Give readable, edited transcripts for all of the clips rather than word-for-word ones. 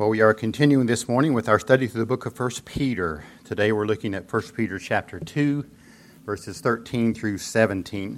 Well, we are continuing this morning with our study through the book of 1 Peter. Today we're looking at 1 Peter chapter 2, verses 13 through 17.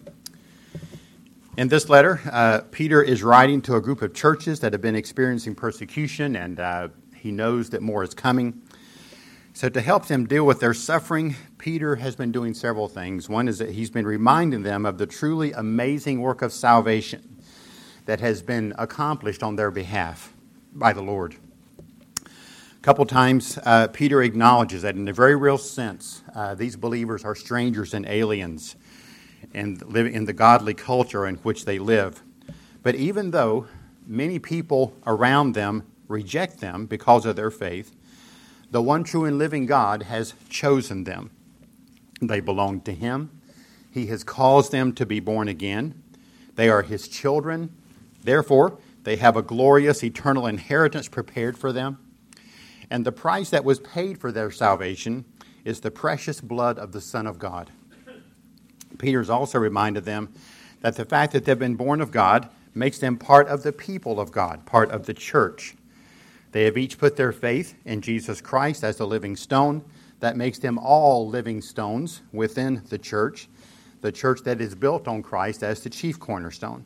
In this letter, Peter is writing to a group of churches that have been experiencing persecution, and he knows that more is coming. So to help them deal with their suffering, Peter has been doing several things. One is that he's been reminding them of the truly amazing work of salvation that has been accomplished on their behalf by the Lord. A couple times, Peter acknowledges that in a very real sense, these believers are strangers and aliens and live in the godly culture in which they live. But even though many people around them reject them because of their faith, the one true and living God has chosen them. They belong to Him. He has caused them to be born again. They are His children. Therefore, they have a glorious eternal inheritance prepared for them. And the price that was paid for their salvation is the precious blood of the Son of God. Peter's also reminded them that the fact that they've been born of God makes them part of the people of God, part of the church. They have each put their faith in Jesus Christ as the living stone. That makes them all living stones within the church that is built on Christ as the chief cornerstone.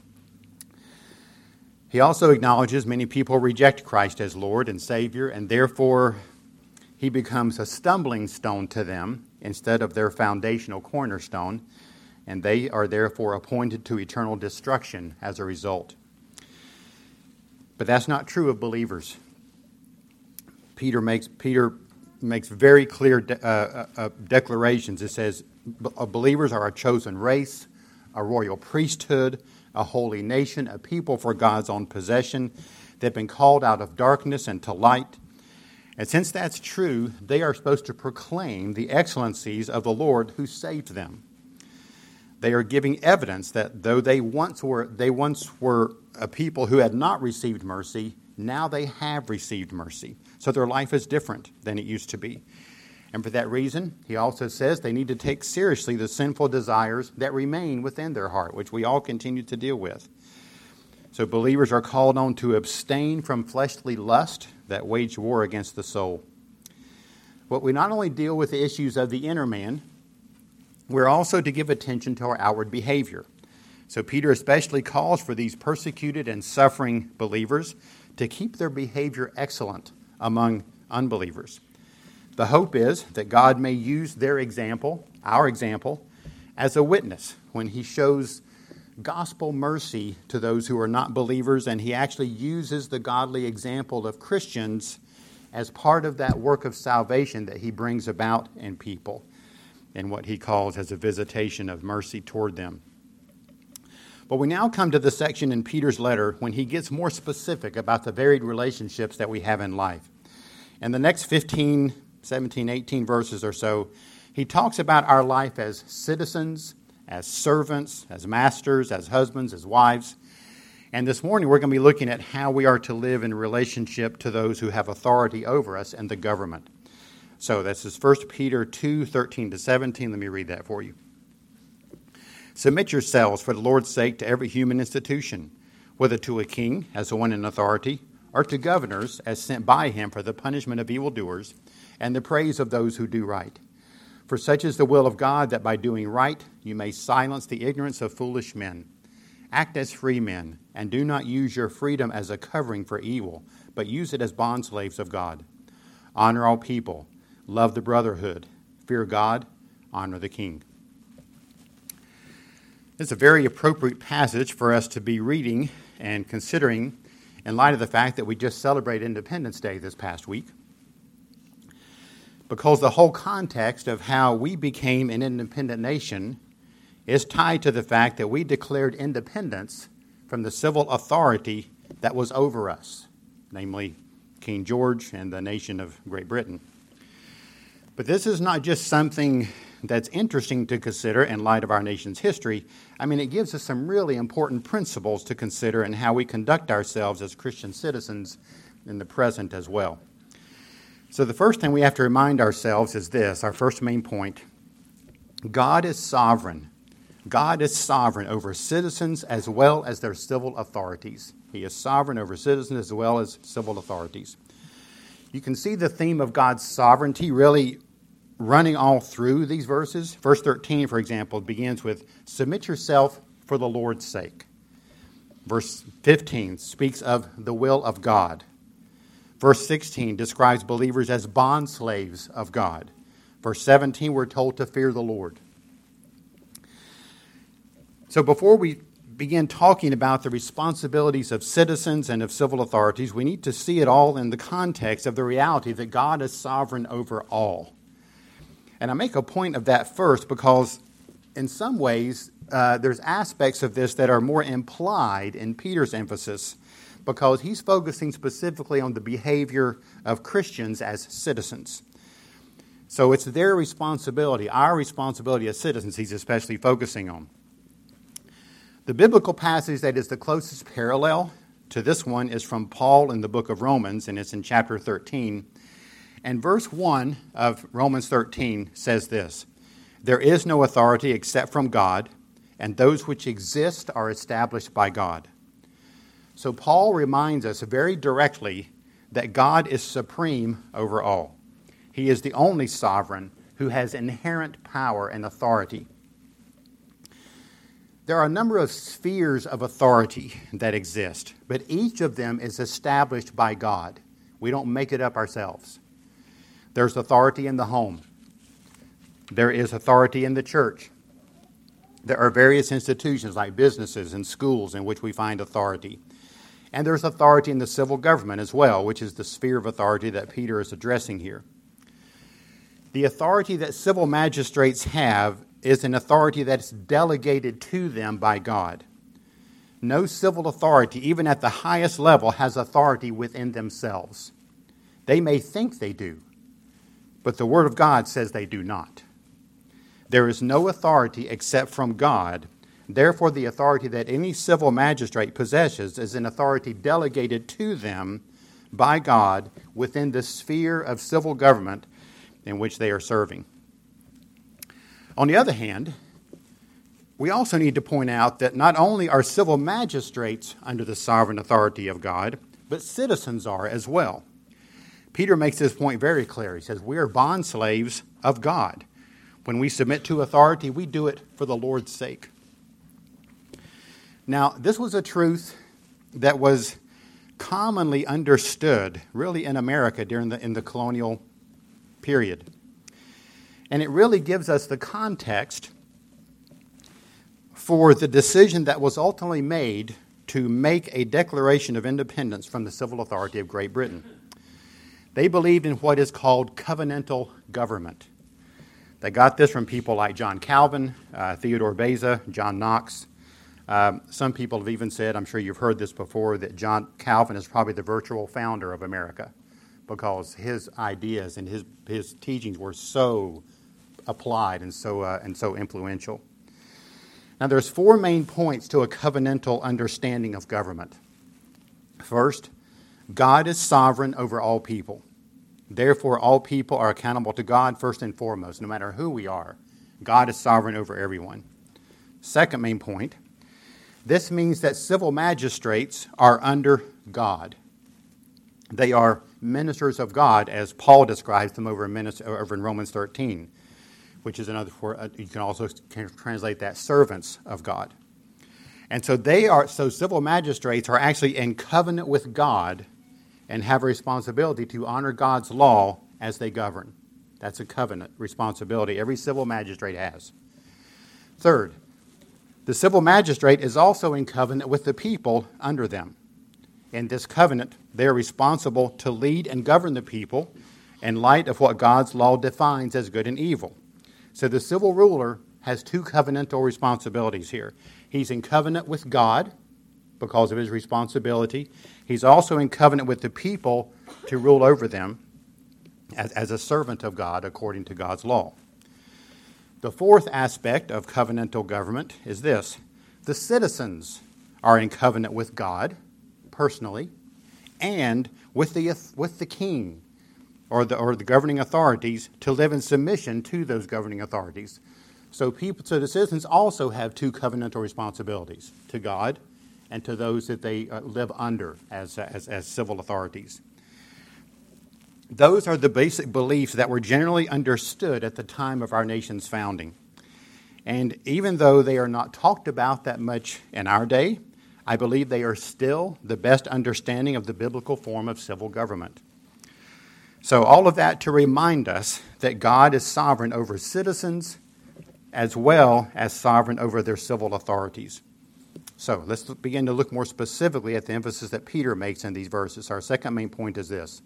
He also acknowledges many people reject Christ as Lord and Savior, and therefore He becomes a stumbling stone to them instead of their foundational cornerstone, and they are therefore appointed to eternal destruction as a result. But that's not true of believers. Peter makes very clear declarations. It says, believers are a chosen race, a royal priesthood, a holy nation, a people for God's own possession. They've been called out of darkness into light. And since that's true, they are supposed to proclaim the excellencies of the Lord who saved them. They are giving evidence that though they once were a people who had not received mercy, now they have received mercy. So their life is different than it used to be. And for that reason, he also says they need to take seriously the sinful desires that remain within their heart, which we all continue to deal with. So believers are called on to abstain from fleshly lust that wage war against the soul. But we not only deal with the issues of the inner man, we're also to give attention to our outward behavior. So Peter especially calls for these persecuted and suffering believers to keep their behavior excellent among unbelievers. The hope is that God may use their example, our example, as a witness when He shows gospel mercy to those who are not believers, and He actually uses the godly example of Christians as part of that work of salvation that He brings about in people and what He calls as a visitation of mercy toward them. But we now come to the section in Peter's letter when he gets more specific about the varied relationships that we have in life. In the next 15, 17, 18 verses or so, he talks about our life as citizens, as servants, as masters, as husbands, as wives. And this morning we're going to be looking at how we are to live in relationship to those who have authority over us in the government. So this is 1 Peter 2, 13 to 17. Let me read that for you. Submit yourselves for the Lord's sake to every human institution, whether to a king as the one in authority, or to governors as sent by him for the punishment of evildoers and the praise of those who do right. For such is the will of God, that by doing right you may silence the ignorance of foolish men. Act as free men, and do not use your freedom as a covering for evil, but use it as bondslaves of God. Honor all people, love the brotherhood, fear God, honor the king. It's a very appropriate passage for us to be reading and considering in light of the fact that we just celebrated Independence Day this past week. Because the whole context of how we became an independent nation is tied to the fact that we declared independence from the civil authority that was over us, namely King George and the nation of Great Britain. But this is not just something that's interesting to consider in light of our nation's history. I mean, it gives us some really important principles to consider in how we conduct ourselves as Christian citizens in the present as well. So the first thing we have to remind ourselves is this, our first main point. God is sovereign God is sovereign over citizens as well as their civil authorities. He is sovereign over citizens as well as civil authorities. You can see the theme of God's sovereignty really running all through these verses. Verse 13, for example, begins with, "Submit yourself for the Lord's sake." Verse 15 speaks of the will of God. Verse 16 describes believers as bondslaves of God. Verse 17, we're told to fear the Lord. So before we begin talking about the responsibilities of citizens and of civil authorities, we need to see it all in the context of the reality that God is sovereign over all. And I make a point of that first because in some ways there's aspects of this that are more implied in Peter's emphasis because he's focusing specifically on the behavior of Christians as citizens. So it's their responsibility, our responsibility as citizens, he's especially focusing on. The biblical passage that is the closest parallel to this one is from Paul in the book of Romans, and it's in chapter 13. And verse 1 of Romans 13 says this, "There is no authority except from God, and those which exist are established by God." So Paul reminds us very directly that God is supreme over all. He is the only sovereign who has inherent power and authority. There are a number of spheres of authority that exist, but each of them is established by God. We don't make it up ourselves. There's authority in the home. There is authority in the church. There are various institutions like businesses and schools in which we find authority. And there's authority in the civil government as well, which is the sphere of authority that Peter is addressing here. The authority that civil magistrates have is an authority that's delegated to them by God. No civil authority, even at the highest level, has authority within themselves. They may think they do, but the Word of God says they do not. There is no authority except from God. Therefore, the authority that any civil magistrate possesses is an authority delegated to them by God within the sphere of civil government in which they are serving. On the other hand, we also need to point out that not only are civil magistrates under the sovereign authority of God, but citizens are as well. Peter makes this point very clear. He says, we are bondslaves of God. When we submit to authority, we do it for the Lord's sake. Now, this was a truth that was commonly understood, really, in America in the colonial period. And it really gives us the context for the decision that was ultimately made to make a declaration of independence from the civil authority of Great Britain. They believed in what is called covenantal government. They got this from people like John Calvin, Theodore Beza, John Knox. Some people have even said, I'm sure you've heard this before, that John Calvin is probably the virtual founder of America because his ideas and his teachings were so applied and so influential. Now, there's four main points to a covenantal understanding of government. First, God is sovereign over all people. Therefore, all people are accountable to God first and foremost, no matter who we are. God is sovereign over everyone. Second main point, this means that civil magistrates are under God. They are ministers of God, as Paul describes them over in Romans 13. Which is another, you can also translate that, servants of God. And so civil magistrates are actually in covenant with God and have a responsibility to honor God's law as they govern. That's a covenant responsibility every civil magistrate has. Third, the civil magistrate is also in covenant with the people under them. In this covenant, they are responsible to lead and govern the people in light of what God's law defines as good and evil. So the civil ruler has two covenantal responsibilities here. He's in covenant with God because of his responsibility. He's also in covenant with the people to rule over them as a servant of God according to God's law. The fourth aspect of covenantal government is this. The citizens are in covenant with God personally and with the king or the governing authorities to live in submission to those governing authorities. So the citizens also have two covenantal responsibilities, to God and to those that they live under as civil authorities. Those are the basic beliefs that were generally understood at the time of our nation's founding. And even though they are not talked about that much in our day, I believe they are still the best understanding of the biblical form of civil government. So all of that to remind us that God is sovereign over citizens as well as sovereign over their civil authorities. So let's begin to look more specifically at the emphasis that Peter makes in these verses. Our second main point is this.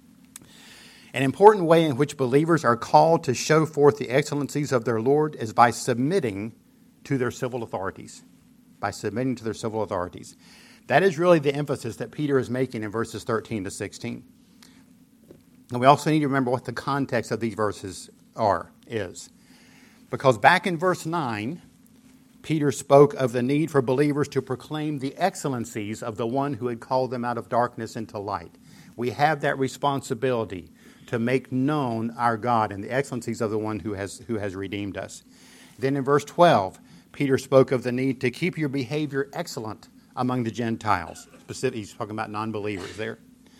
An important way in which believers are called to show forth the excellencies of their Lord is by submitting to their civil authorities. By submitting to their civil authorities. That is really the emphasis that Peter is making in verses 13 to 16. And we also need to remember what the context of these verses is. Because back in verse 9, Peter spoke of the need for believers to proclaim the excellencies of the one who had called them out of darkness into light. We have that responsibility to make known our God and the excellencies of the one who has redeemed us. Then in verse 12, Peter spoke of the need to keep your behavior excellent among the Gentiles. Specifically, he's talking about non-believers there.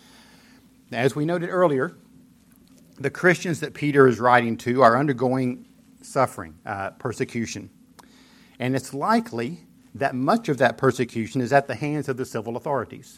As we noted earlier, the Christians that Peter is writing to are undergoing suffering, persecution. And it's likely that much of that persecution is at the hands of the civil authorities.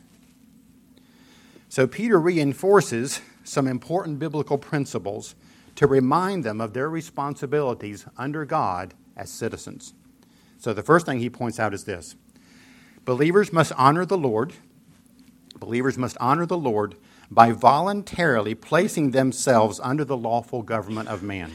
So Peter reinforces some important biblical principles to remind them of their responsibilities under God as citizens. So the first thing he points out is this. Believers must honor the Lord. Believers must honor the Lord by voluntarily placing themselves under the lawful government of man.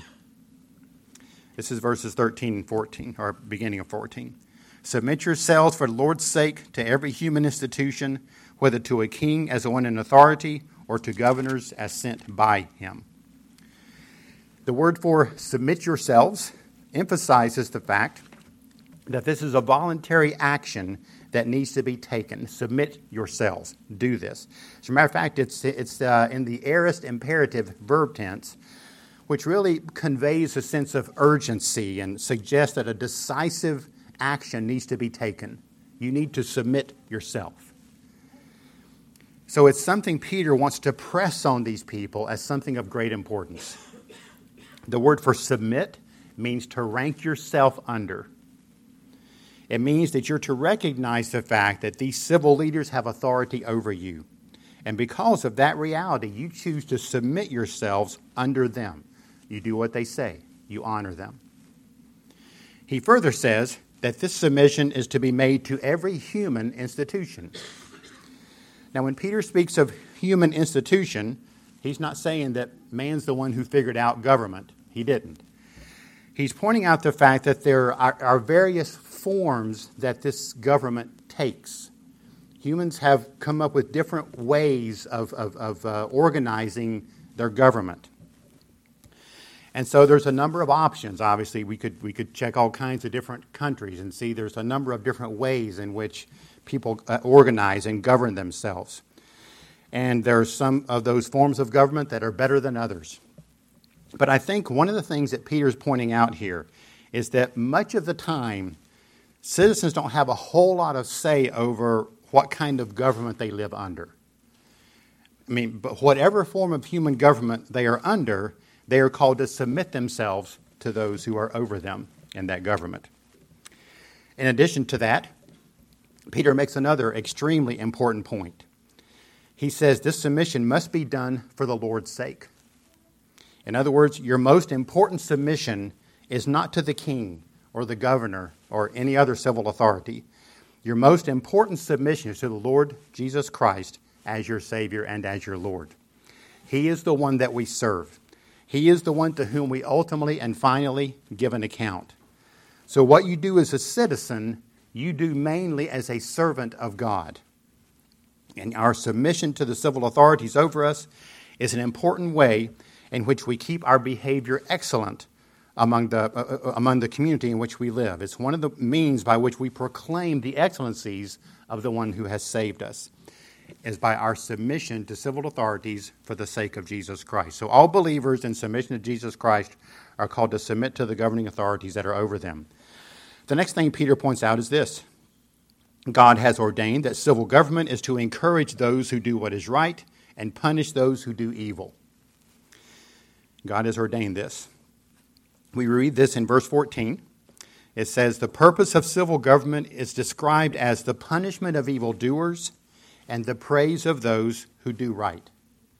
This is verses 13 and 14, or beginning of 14. Submit yourselves for the Lord's sake to every human institution, whether to a king as one in authority or to governors as sent by him. The word for submit yourselves emphasizes the fact that this is a voluntary action that needs to be taken. Submit yourselves. Do this. As a matter of fact, it's in the aorist imperative verb tense, which really conveys a sense of urgency and suggests that a decisive action needs to be taken. You need to submit yourself. So it's something Peter wants to press on these people as something of great importance. The word for submit means to rank yourself under. It means that you're to recognize the fact that these civil leaders have authority over you. And because of that reality, you choose to submit yourselves under them. You do what they say. You honor them. He further says that this submission is to be made to every human institution. Now, when Peter speaks of human institution, he's not saying that man's the one who figured out government. He didn't. He's pointing out the fact that there are various forms that this government takes. Humans have come up with different ways of organizing their government. And so there's a number of options. Obviously, we could check all kinds of different countries and see there's a number of different ways in which people organize and govern themselves. And there are some of those forms of government that are better than others. But I think one of the things that Peter's pointing out here is that much of the time, citizens don't have a whole lot of say over what kind of government they live under. But whatever form of human government they are under, they are called to submit themselves to those who are over them in that government. In addition to that, Peter makes another extremely important point. He says this submission must be done for the Lord's sake. In other words, your most important submission is not to the king or the governor or any other civil authority. Your most important submission is to the Lord Jesus Christ as your Savior and as your Lord. He is the one that we serve. He is the one to whom we ultimately and finally give an account. So what you do as a citizen, you do mainly as a servant of God. And our submission to the civil authorities over us is an important way in which we keep our behavior excellent among the community in which we live. It's one of the means by which we proclaim the excellencies of the one who has saved us. is by our submission to civil authorities for the sake of Jesus Christ. So all believers in submission to Jesus Christ are called to submit to the governing authorities that are over them. The next thing Peter points out is this. God has ordained that civil government is to encourage those who do what is right and punish those who do evil. God has ordained this. We read this in verse 14. It says, the purpose of civil government is described as the punishment of evildoers and the praise of those who do right.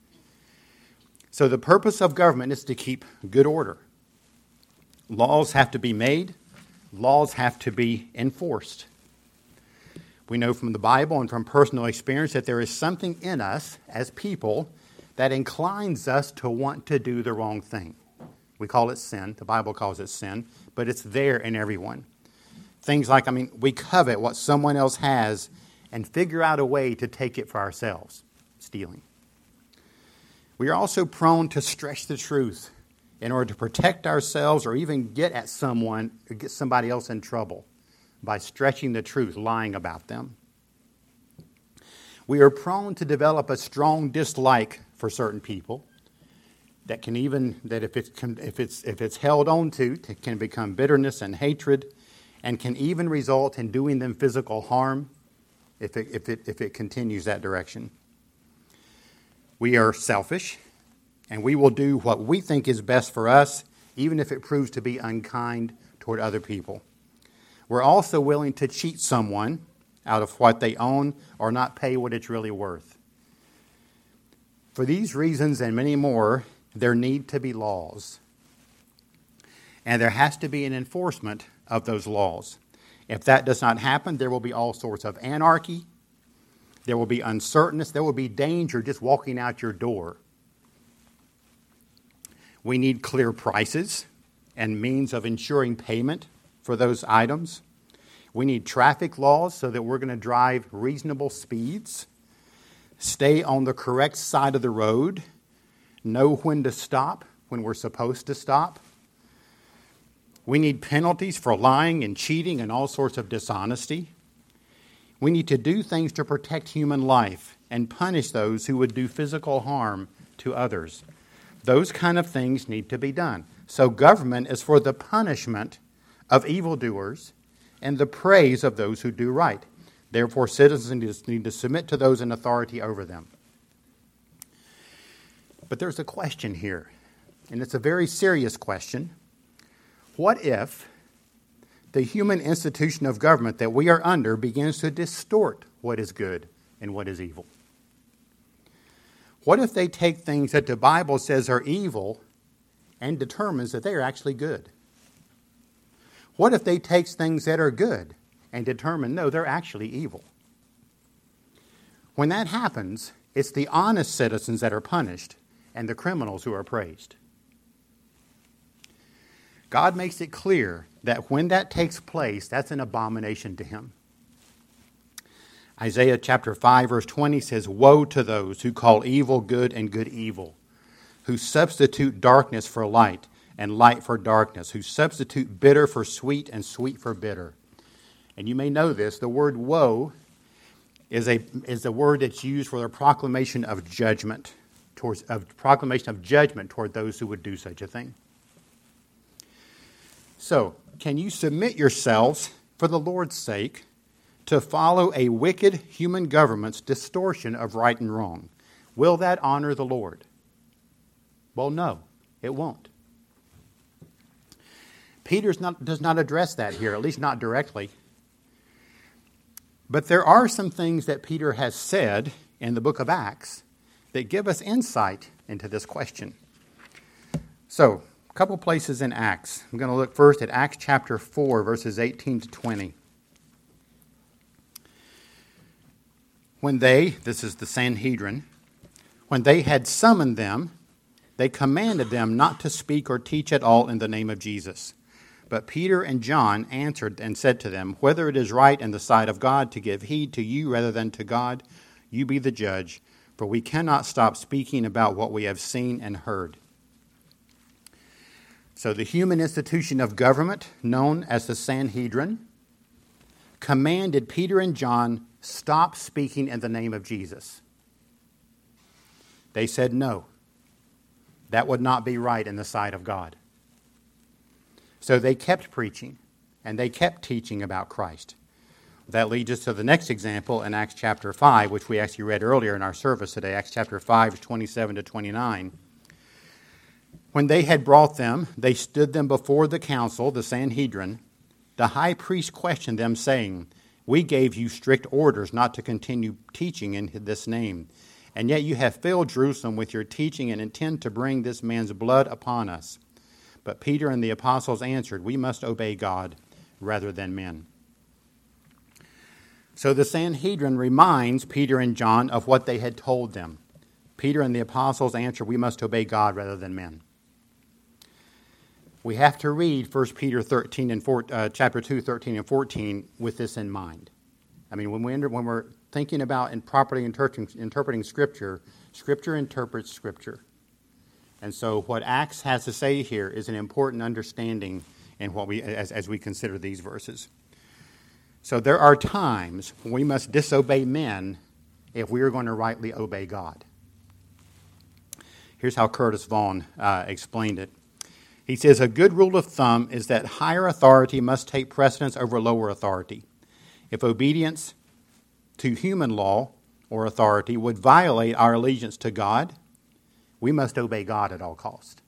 So the purpose of government is to keep good order. Laws have to be made. Laws have to be enforced. We know from the Bible and from personal experience that there is something in us as people that inclines us to want to do the wrong thing. We call it sin. The Bible calls it sin, but it's there in everyone. Things like, we covet what someone else has and figure out a way to take it for ourselves. Stealing. We are also prone to stretch the truth in order to protect ourselves or even get at someone or get somebody else in trouble by stretching the truth, lying about them. We are prone to develop a strong dislike for certain people that can even, that if it's held on to, it can become bitterness and hatred and can even result in doing them physical harm if it continues that direction. We are selfish, and we will do what we think is best for us, even if it proves to be unkind toward other people. We're also willing to cheat someone out of what they own or not pay what it's really worth. For these reasons and many more, there need to be laws. And there has to be an enforcement of those laws. If that does not happen, there will be all sorts of anarchy. There will be uncertainness. There will be danger just walking out your door. We need clear prices and means of ensuring payment for those items. We need traffic laws so that we're going to drive reasonable speeds, stay on the correct side of the road, know when to stop when we're supposed to stop. We need penalties for lying and cheating and all sorts of dishonesty. We need to do things to protect human life and punish those who would do physical harm to others. Those kind of things need to be done. So government is for the punishment of evildoers and the praise of those who do right. Therefore, citizens need to submit to those in authority over them. But there's a question here, and it's a very serious question. What if the human institution of government that we are under begins to distort what is good and what is evil? What if they take things that the Bible says are evil and determines that they are actually good? What if they take things that are good and determine, no, they're actually evil? When that happens, it's the honest citizens that are punished and the criminals who are praised. God makes it clear that when that takes place, that's an abomination to him. Isaiah chapter 5 verse 20 says, "Woe to those who call evil good and good evil, who substitute darkness for light and light for darkness, who substitute bitter for sweet and sweet for bitter." And you may know this, the word woe is a word that's used for the proclamation of judgment toward those who would do such a thing. So, can you submit yourselves for the Lord's sake to follow a wicked human government's distortion of right and wrong? Will that honor the Lord? Well, no, it won't. Peter does not address that here, at least not directly. But there are some things that Peter has said in the book of Acts that give us insight into this question. So, a couple places in Acts. I'm going to look first at Acts chapter 4, verses 18 to 20. When this is the Sanhedrin, when they had summoned them, they commanded them not to speak or teach at all in the name of Jesus. But Peter and John answered and said to them, "Whether it is right in the sight of God to give heed to you rather than to God, you be the judge, for we cannot stop speaking about what we have seen and heard." So the human institution of government, known as the Sanhedrin, commanded Peter and John, stop speaking in the name of Jesus. They said no. That would not be right in the sight of God. So they kept preaching, and they kept teaching about Christ. That leads us to the next example in Acts chapter 5, which we actually read earlier in our service today, Acts chapter 5, 27 to 29. When they had brought them, they stood them before the council, the Sanhedrin. The high priest questioned them, saying, "We gave you strict orders not to continue teaching in this name, and yet you have filled Jerusalem with your teaching and intend to bring this man's blood upon us." But Peter and the apostles answered, "We must obey God rather than men." So the Sanhedrin reminds Peter and John of what they had told them. Peter and the apostles answer, "We must obey God rather than men." We have to read 1 Peter 13 and chapter 2, 13 and 14 with this in mind. I mean, when we're thinking about and properly interpreting Scripture, Scripture interprets Scripture. And so what Acts has to say here is an important understanding in what as we consider these verses. So there are times when we must disobey men if we are going to rightly obey God. Here's how Curtis Vaughan explained it. He says, "A good rule of thumb is that higher authority must take precedence over lower authority. If obedience to human law or authority would violate our allegiance to God, we must obey God at all costs."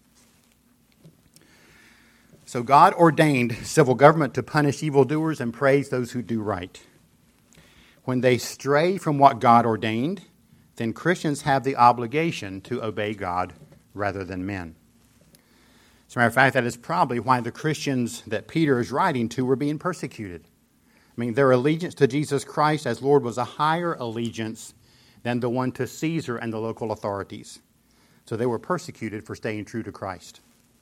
So God ordained civil government to punish evildoers and praise those who do right. When they stray from what God ordained, then Christians have the obligation to obey God rather than men. As a matter of fact, that is probably why the Christians that Peter is writing to were being persecuted. I mean, their allegiance to Jesus Christ as Lord was a higher allegiance than the one to Caesar and the local authorities. So they were persecuted for staying true to Christ.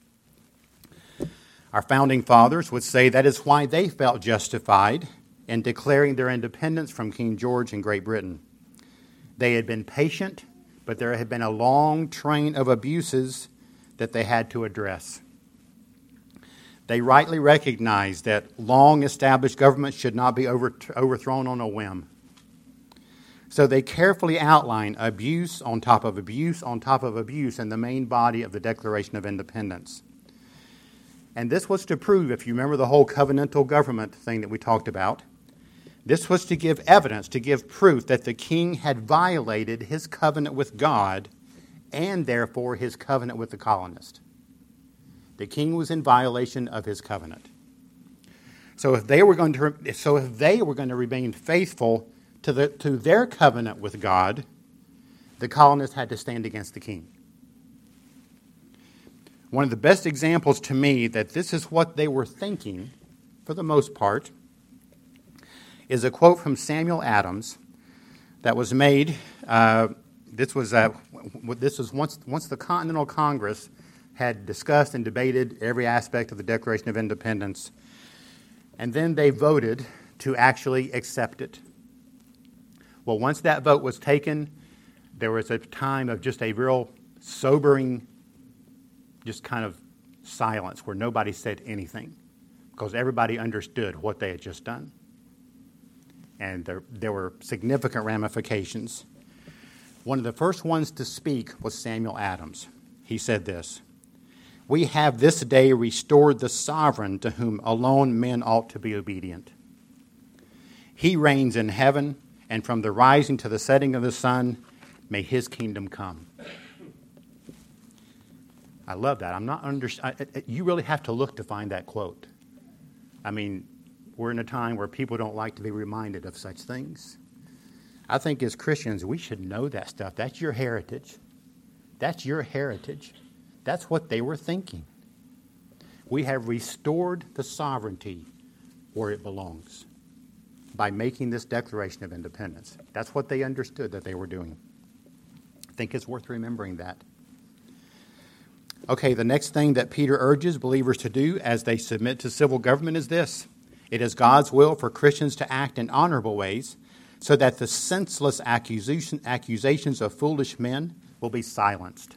Our founding fathers would say that is why they felt justified in declaring their independence from King George in Great Britain. They had been patient, but there had been a long train of abuses that they had to address. They rightly recognized that long-established governments should not be overthrown on a whim. So they carefully outlined abuse on top of abuse on top of abuse in the main body of the Declaration of Independence. And this was to prove, if you remember the whole covenantal government thing that we talked about, this was to give evidence, to give proof that the king had violated his covenant with God and therefore his covenant with the colonist. The king was in violation of his covenant. So if they were going to remain faithful to their covenant with God, the colonists had to stand against the king. One of the best examples to me that this is what they were thinking, for the most part, is a quote from Samuel Adams that was made. This was once the Continental Congress had discussed and debated every aspect of the Declaration of Independence, and then they voted to actually accept it. Well, once that vote was taken, there was a time of just a real sobering, just kind of silence where nobody said anything because everybody understood what they had just done. And there were significant ramifications. One of the first ones to speak was Samuel Adams. He said this, "We have this day restored the sovereign to whom alone men ought to be obedient. He reigns in heaven, and from the rising to the setting of the sun, may his kingdom come." I love that. You really have to look to find that quote. I mean, we're in a time where people don't like to be reminded of such things. I think as Christians, we should know that stuff. That's your heritage. That's your heritage. That's what they were thinking. We have restored the sovereignty where it belongs by making this Declaration of Independence. That's what they understood that they were doing. I think it's worth remembering that. Okay, the next thing that Peter urges believers to do as they submit to civil government is this. It is God's will for Christians to act in honorable ways so that the senseless accusations of foolish men will be silenced.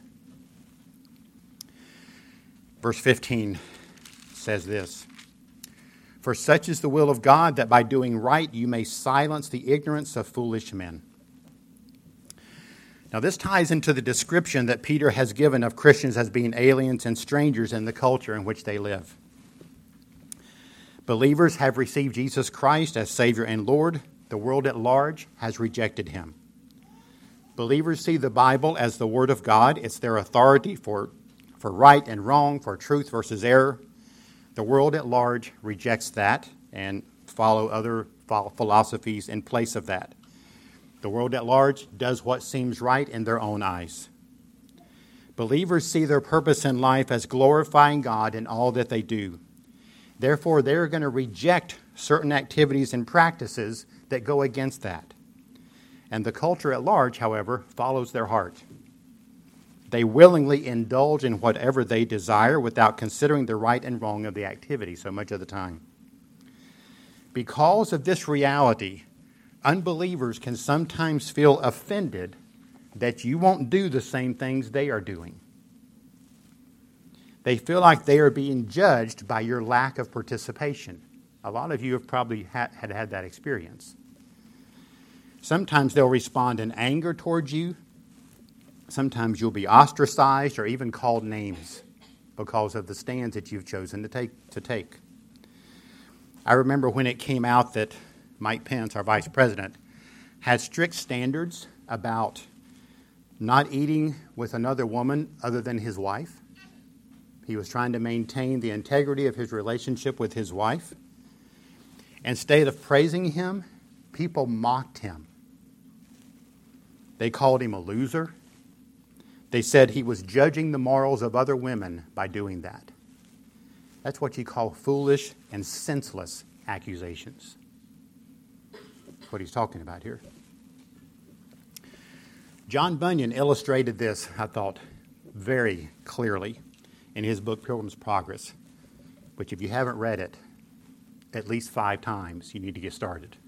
Verse 15 says this, "For such is the will of God, that by doing right you may silence the ignorance of foolish men." Now, this ties into the description that Peter has given of Christians as being aliens and strangers in the culture in which they live. Believers have received Jesus Christ as Savior and Lord. The world at large has rejected him. Believers see the Bible as the Word of God. It's their authority for right and wrong, for truth versus error. The world at large rejects that and follow other philosophies in place of that. The world at large does what seems right in their own eyes. Believers see their purpose in life as glorifying God in all that they do. Therefore, they're going to reject certain activities and practices that go against that. And the culture at large, however, follows their heart. They willingly indulge in whatever they desire without considering the right and wrong of the activity so much of the time. Because of this reality, unbelievers can sometimes feel offended that you won't do the same things they are doing. They feel like they are being judged by your lack of participation. A lot of you have probably had that experience. Sometimes they'll respond in anger towards you. Sometimes you'll be ostracized or even called names because of the stands that you've chosen to take. I remember when it came out that Mike Pence, our vice president, had strict standards about not eating with another woman other than his wife. He was trying to maintain the integrity of his relationship with his wife. Instead of praising him, people mocked him. They called him a loser. They said he was judging the morals of other women by doing that. That's what you call foolish and senseless accusations. That's what he's talking about here. John Bunyan illustrated this, I thought, very clearly in his book, Pilgrim's Progress, which if you haven't read it at least 5 times, you need to get started.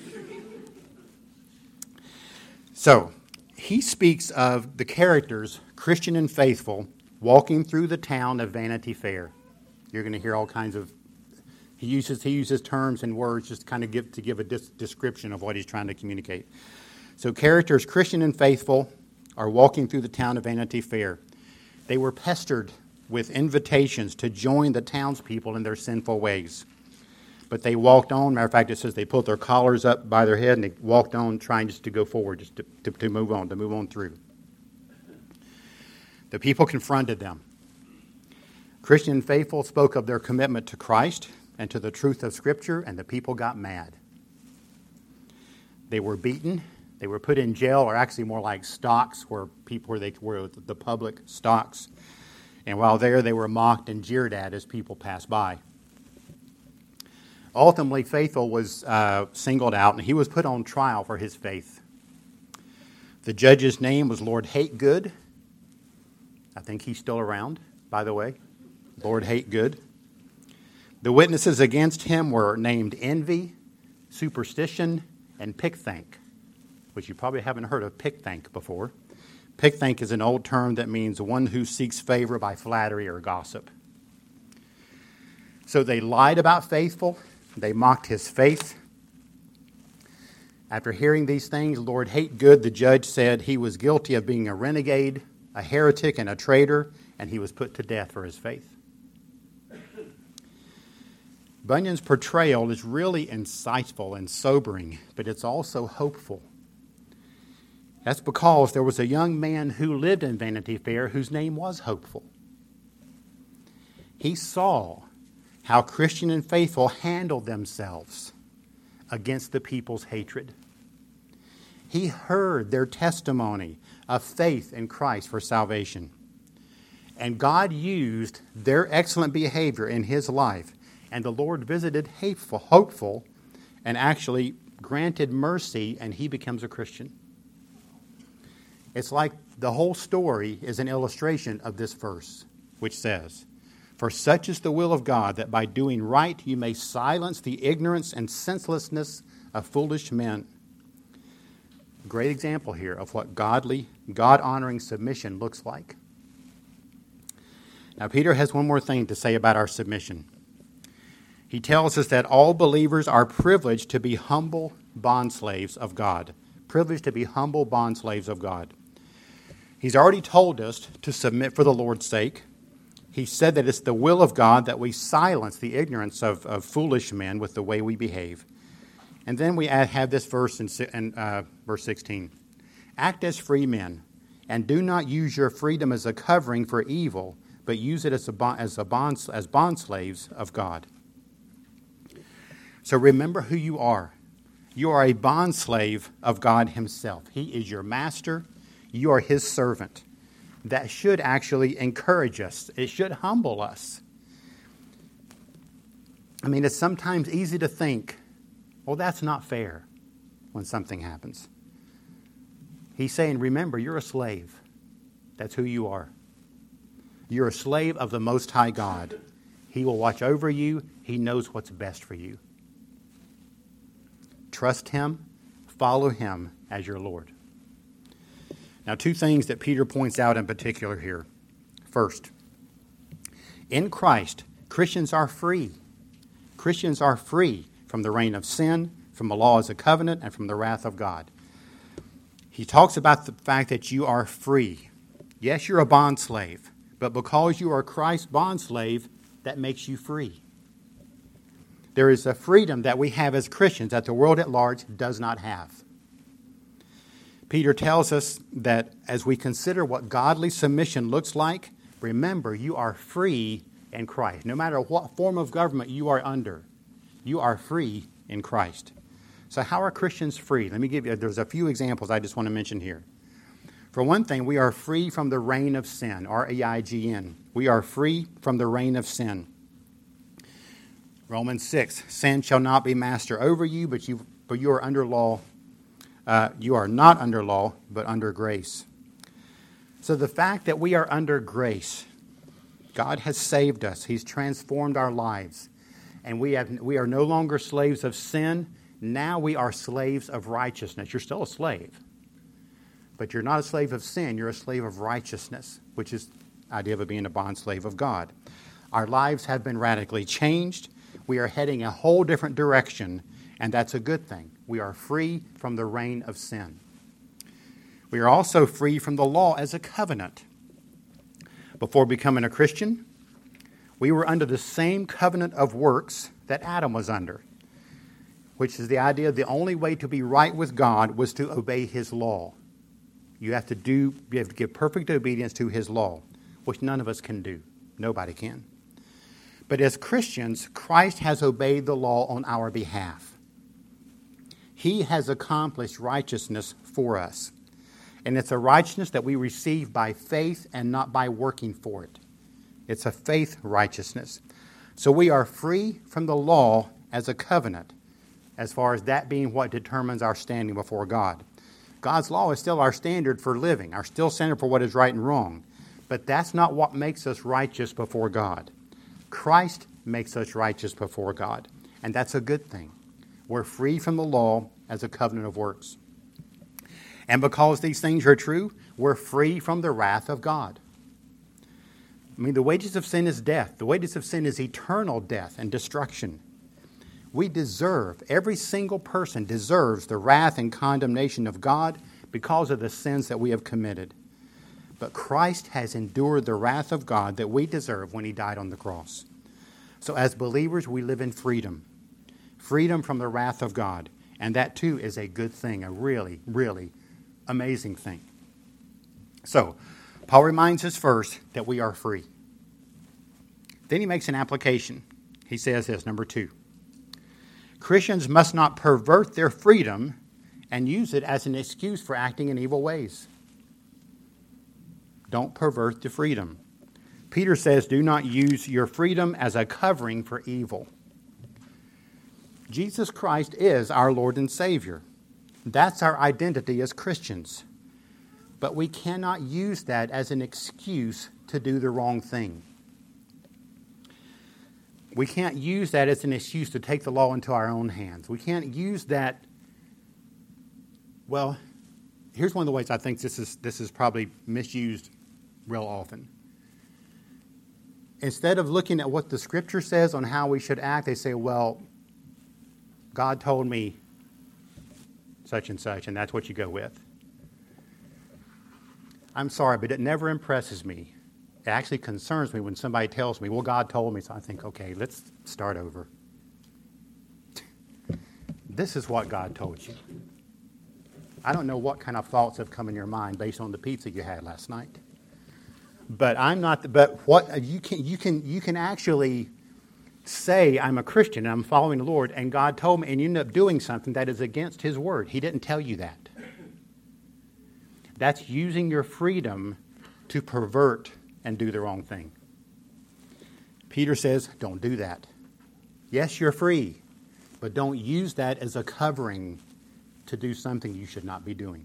So, he speaks of the characters, Christian and faithful, walking through the town of Vanity Fair. You're going to hear all kinds of, he uses terms and words just kind of to give a description of what he's trying to communicate. So characters, Christian and faithful, are walking through the town of Vanity Fair. They were pestered with invitations to join the townspeople in their sinful ways. But they walked on. Matter of fact, it says they put their collars up by their head and they walked on trying just to go forward, just to move on through. The people confronted them. Christian and faithful spoke of their commitment to Christ and to the truth of Scripture, and the people got mad. They were beaten. They were put in jail, or actually more like stocks, where they were the public stocks. And while there, they were mocked and jeered at as people passed by. Ultimately, Faithful was singled out, and he was put on trial for his faith. The judge's name was Lord Hategood. I think he's still around, by the way. Lord Hategood. The witnesses against him were named Envy, Superstition, and Pickthank, which you probably haven't heard of Pickthank before. Pickthank is an old term that means one who seeks favor by flattery or gossip. So they lied about Faithful. They mocked his faith. After hearing these things, Lord Hategood, the judge, said he was guilty of being a renegade, a heretic, and a traitor, and he was put to death for his faith. Bunyan's portrayal is really insightful and sobering, but it's also hopeful. That's because there was a young man who lived in Vanity Fair whose name was Hopeful. He saw how Christian and faithful handled themselves against the people's hatred. He heard their testimony of faith in Christ for salvation. And God used their excellent behavior in his life. And the Lord visited Hopeful and actually granted mercy, and he becomes a Christian. It's like the whole story is an illustration of this verse, which says, "For such is the will of God, that by doing right you may silence the ignorance and senselessness of foolish men." Great example here of what godly, God-honoring submission looks like. Now, Peter has one more thing to say about our submission. He tells us that all believers are privileged to be humble bondslaves of God. Privileged to be humble bondslaves of God. He's already told us to submit for the Lord's sake. He said that it's the will of God that we silence the ignorance of foolish men with the way we behave. And then we have this verse in verse 16. Act as free men, and do not use your freedom as a covering for evil, but use it as bond slaves of God. So remember who you are. You are a bond slave of God himself. He is your master. You are his servant. That should actually encourage us. It should humble us. I mean, it's sometimes easy to think, well, that's not fair when something happens. He's saying, remember, you're a slave. That's who you are. You're a slave of the Most High God. He will watch over you. He knows what's best for you. Trust him. Follow him as your Lord. Now, two things that Peter points out in particular here. First, in Christ, Christians are free. Christians are free from the reign of sin, from the law as a covenant, and from the wrath of God. He talks about the fact that you are free. Yes, you're a bond slave, but because you are Christ's bond slave, that makes you free. There is a freedom that we have as Christians that the world at large does not have. Peter tells us that as we consider what godly submission looks like, remember you are free in Christ. No matter what form of government you are under, you are free in Christ. So how are Christians free? Let me give you, there's a few examples I just want to mention here. For one thing, we are free from the reign of sin, R-A-I-G-N. We are free from the reign of sin. Romans 6, sin shall not be master over you, but you are under law. You are not under law, but under grace. So the fact that we are under grace, God has saved us. He's transformed our lives. And we are no longer slaves of sin. Now we are slaves of righteousness. You're still a slave. But you're not a slave of sin. You're a slave of righteousness, which is the idea of being a bond slave of God. Our lives have been radically changed. We are heading a whole different direction, and that's a good thing. We are free from the reign of sin. We are also free from the law as a covenant. Before becoming a Christian, we were under the same covenant of works that Adam was under, which is the idea the only way to be right with God was to obey his law. You have to give perfect obedience to his law, which none of us can do. Nobody can. But as Christians, Christ has obeyed the law on our behalf. He has accomplished righteousness for us. And it's a righteousness that we receive by faith and not by working for it. It's a faith righteousness. So we are free from the law as a covenant, as far as that being what determines our standing before God. God's law is still our standard for living, our still standard for what is right and wrong. But that's not what makes us righteous before God. Christ makes us righteous before God. And that's a good thing. We're free from the law as a covenant of works. And because these things are true, we're free from the wrath of God. I mean, the wages of sin is death. The wages of sin is eternal death and destruction. Every single person deserves the wrath and condemnation of God because of the sins that we have committed. But Christ has endured the wrath of God that we deserve when he died on the cross. So as believers, we live in freedom. Freedom from the wrath of God. And that too is a good thing, a really, really amazing thing. So, Paul reminds us first that we are free. Then he makes an application. He says this, number 2. Christians must not pervert their freedom and use it as an excuse for acting in evil ways. Don't pervert the freedom. Peter says, do not use your freedom as a covering for evil. Jesus Christ is our Lord and Savior. That's our identity as Christians. But we cannot use that as an excuse to do the wrong thing. We can't use that as an excuse to take the law into our own hands. We can't use that. Well, here's one of the ways I think this is probably misused real often. Instead of looking at what the Scripture says on how we should act, they say, well, God told me such and such, and that's what you go with. I'm sorry, but it never impresses me. It actually concerns me when somebody tells me, well, God told me. So I think, okay, let's start over. This is what God told you. I don't know what kind of thoughts have come in your mind based on the pizza you had last night. But what you can actually say, I'm a Christian and I'm following the Lord, and God told me, and you end up doing something that is against His word. He didn't tell you that. That's using your freedom to pervert and do the wrong thing. Peter says, don't do that. Yes, you're free, but don't use that as a covering to do something you should not be doing.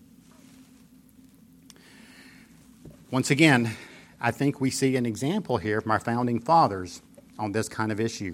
Once again, I think we see an example here from our founding fathers on this kind of issue.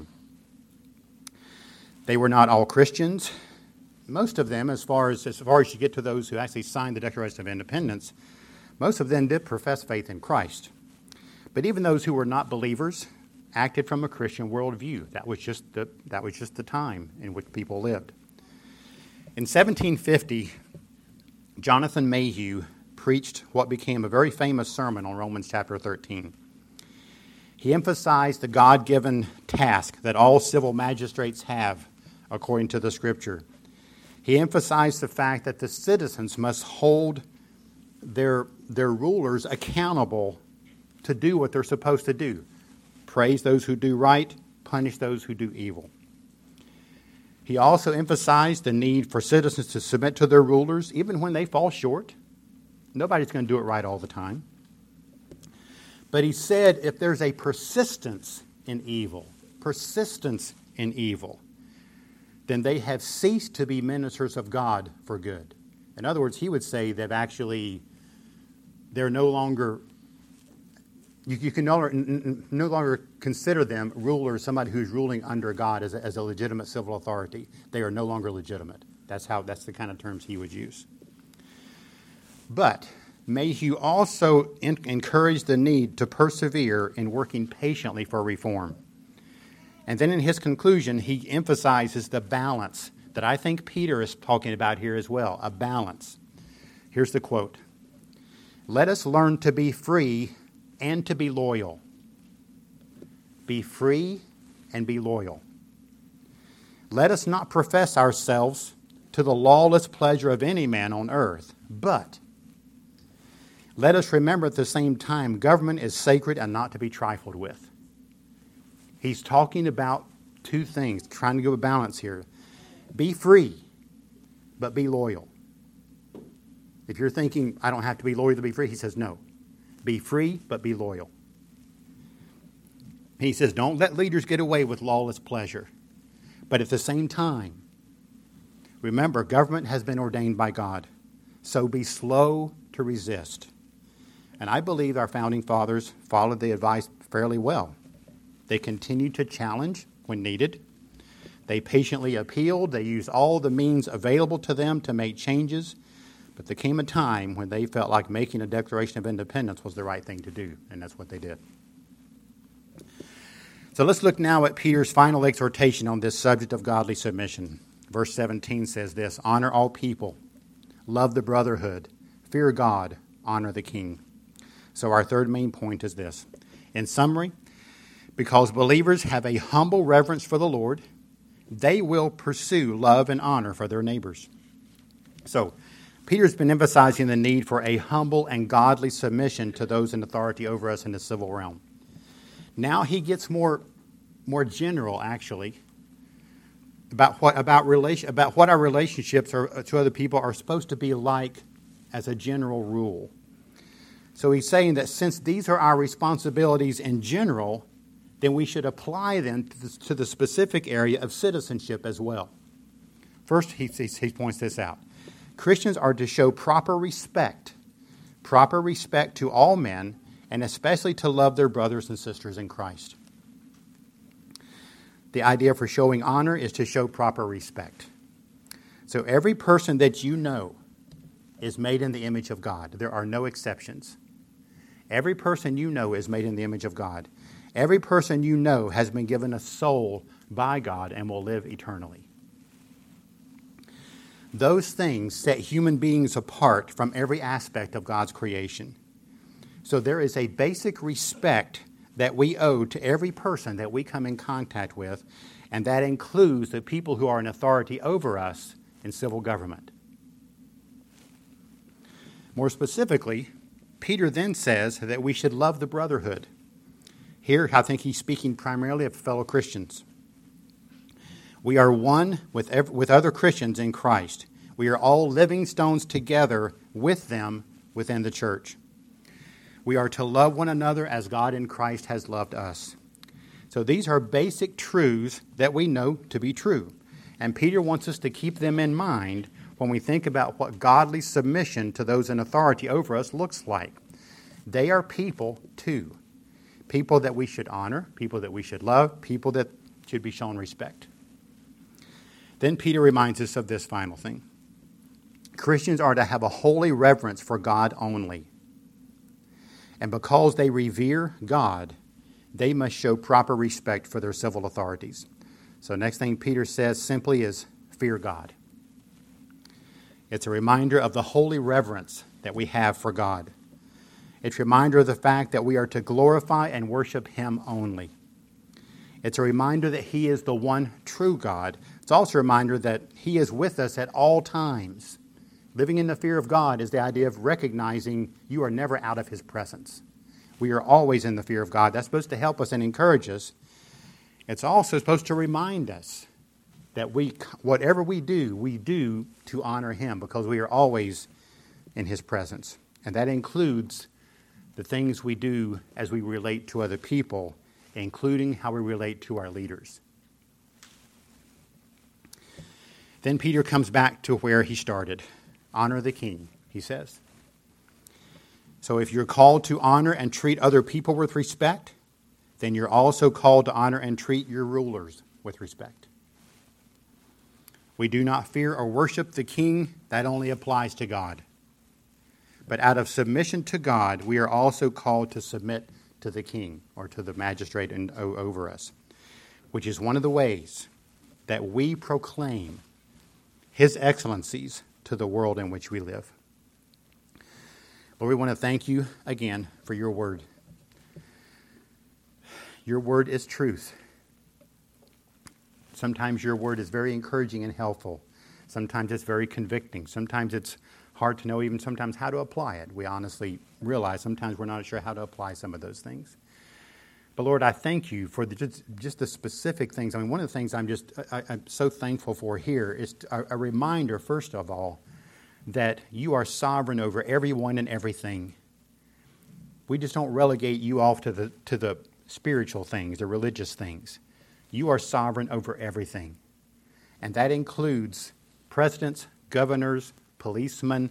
They were not all Christians. Most of them, as far as you get to those who actually signed the Declaration of Independence, most of them did profess faith in Christ. But even those who were not believers acted from a Christian worldview. That was just the time in which people lived. In 1750, Jonathan Mayhew preached what became a very famous sermon on Romans chapter 13. He emphasized the God-given task that all civil magistrates have according to the Scripture. He emphasized the fact that the citizens must hold their rulers accountable to do what they're supposed to do. Praise those who do right, punish those who do evil. He also emphasized the need for citizens to submit to their rulers, even when they fall short. Nobody's going to do it right all the time. But he said if there's a persistence in evil, then they have ceased to be ministers of God for good. In other words, he would say they're no longer, you can no longer consider them rulers, somebody who's ruling under God as a legitimate civil authority. They are no longer legitimate. That's the kind of terms he would use. But Mayhew also encouraged the need to persevere in working patiently for reform. And then in his conclusion, he emphasizes the balance that I think Peter is talking about here as well, a balance. Here's the quote. Let us learn to be free and to be loyal. Be free and be loyal. Let us not profess ourselves to the lawless pleasure of any man on earth, but let us remember at the same time government is sacred and not to be trifled with. He's talking about two things, trying to give a balance here. Be free, but be loyal. If you're thinking, I don't have to be loyal to be free, he says, no. Be free, but be loyal. He says, don't let leaders get away with lawless pleasure. But at the same time, remember, government has been ordained by God. So be slow to resist. And I believe our founding fathers followed the advice fairly well. They continued to challenge when needed. They patiently appealed. They used all the means available to them to make changes. But there came a time when they felt like making a Declaration of Independence was the right thing to do, and that's what they did. So let's look now at Peter's final exhortation on this subject of godly submission. Verse 17 says this, honor all people, love the brotherhood, fear God, honor the king. So our third main point is this. In summary, because believers have a humble reverence for the Lord, they will pursue love and honor for their neighbors. So Peter's been emphasizing the need for a humble and godly submission to those in authority over us in the civil realm. Now he gets more general, actually, about what our relationships to other people are supposed to be like as a general rule. So he's saying that since these are our responsibilities in general, then we should apply them to the specific area of citizenship as well. First, he points this out. Christians are to show proper respect to all men, and especially to love their brothers and sisters in Christ. The idea for showing honor is to show proper respect. So every person that you know is made in the image of God. There are no exceptions. Every person you know is made in the image of God. Every person you know has been given a soul by God and will live eternally. Those things set human beings apart from every aspect of God's creation. So there is a basic respect that we owe to every person that we come in contact with, and that includes the people who are in authority over us in civil government. More specifically, Peter then says that we should love the brotherhood. Here, I think he's speaking primarily of fellow Christians. We are one with other Christians in Christ. We are all living stones together with them within the church. We are to love one another as God in Christ has loved us. So these are basic truths that we know to be true. And Peter wants us to keep them in mind when we think about what godly submission to those in authority over us looks like. They are people too. People that we should honor, people that we should love, people that should be shown respect. Then Peter reminds us of this final thing. Christians are to have a holy reverence for God only. And because they revere God, they must show proper respect for their civil authorities. So next thing Peter says simply is fear God. It's a reminder of the holy reverence that we have for God. It's a reminder of the fact that we are to glorify and worship Him only. It's a reminder that He is the one true God. It's also a reminder that He is with us at all times. Living in the fear of God is the idea of recognizing you are never out of His presence. We are always in the fear of God. That's supposed to help us and encourage us. It's also supposed to remind us that whatever we do to honor Him because we are always in His presence. And that includes the things we do as we relate to other people, including how we relate to our leaders. Then Peter comes back to where he started. Honor the king, he says. So if you're called to honor and treat other people with respect, then you're also called to honor and treat your rulers with respect. We do not fear or worship the king. That only applies to God. But out of submission to God, we are also called to submit to the king or to the magistrate over us, which is one of the ways that we proclaim His excellencies to the world in which we live. Lord, we want to thank You again for Your word. Your word is truth. Sometimes Your word is very encouraging and helpful. Sometimes it's very convicting. Sometimes it's hard to know even sometimes how to apply it. We honestly realize sometimes we're not sure how to apply some of those things. But Lord, I thank You for just the specific things. I mean, one of the things I'm so thankful for here is a reminder, first of all, that You are sovereign over everyone and everything. We just don't relegate You off to the spiritual things, the religious things. You are sovereign over everything. And that includes presidents, governors, policemen,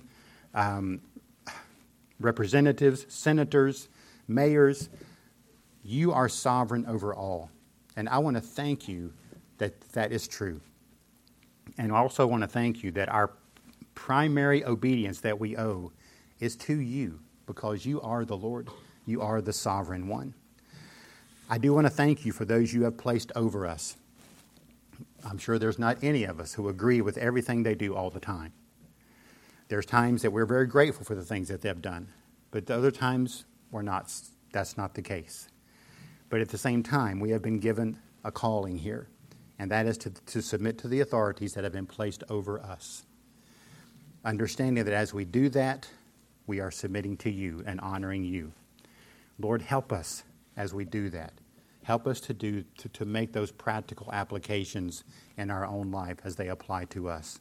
representatives, senators, mayors. You are sovereign over all. And I want to thank You that that is true. And I also want to thank You that our primary obedience that we owe is to You, because You are the Lord. You are the sovereign one. I do want to thank You for those You have placed over us. I'm sure there's not any of us who agree with everything they do all the time. There's times that we're very grateful for the things that they've done, but other times we're not. That's not the case. But at the same time, we have been given a calling here, and that is to submit to the authorities that have been placed over us. Understanding that as we do that, we are submitting to You and honoring You. Lord, help us as we do that. Help us to make those practical applications in our own life as they apply to us.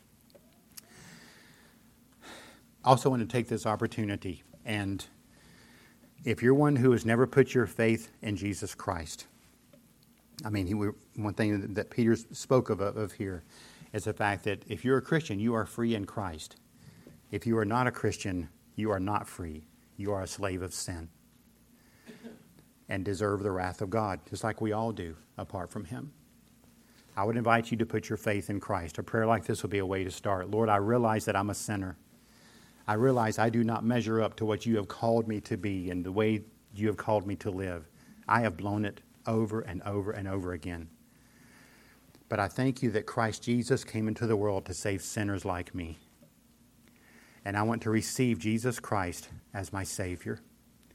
I also want to take this opportunity, and if you're one who has never put your faith in Jesus Christ, I mean, one thing that Peter spoke of here is the fact that if you're a Christian, you are free in Christ. If you are not a Christian, you are not free. You are a slave of sin and deserve the wrath of God, just like we all do apart from Him. I would invite you to put your faith in Christ. A prayer like this will be a way to start. Lord, I realize that I'm a sinner. I realize I do not measure up to what You have called me to be and the way You have called me to live. I have blown it over and over and over again. But I thank You that Christ Jesus came into the world to save sinners like me. And I want to receive Jesus Christ as my Savior.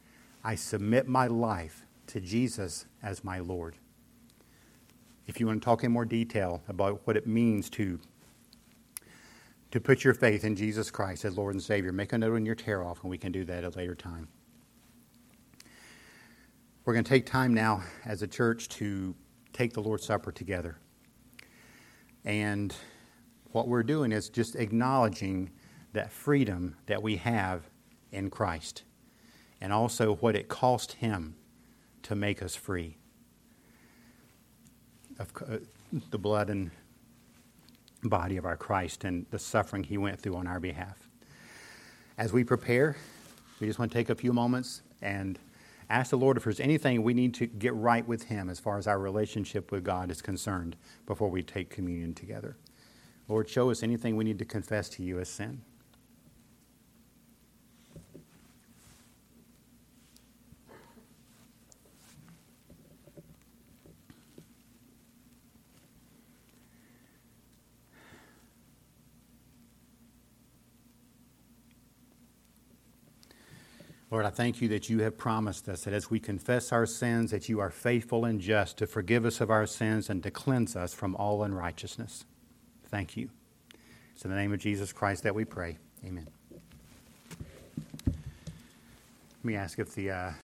I submit my life to Jesus as my Lord. If you want to talk in more detail about what it means to put your faith in Jesus Christ as Lord and Savior, make a note on your tear-off, and we can do that at a later time. We're going to take time now as a church to take the Lord's Supper together. And what we're doing is just acknowledging that freedom that we have in Christ, and also what it cost Him to make us free. Of the blood and body of our Christ and the suffering He went through on our behalf. As we prepare, we just want to take a few moments and ask the Lord if there's anything we need to get right with Him as far as our relationship with God is concerned before we take communion together. Lord, show us anything we need to confess to You as sin. Lord, I thank You that You have promised us that as we confess our sins, that You are faithful and just to forgive us of our sins and to cleanse us from all unrighteousness. Thank You. It's in the name of Jesus Christ that we pray. Amen. Let me ask if the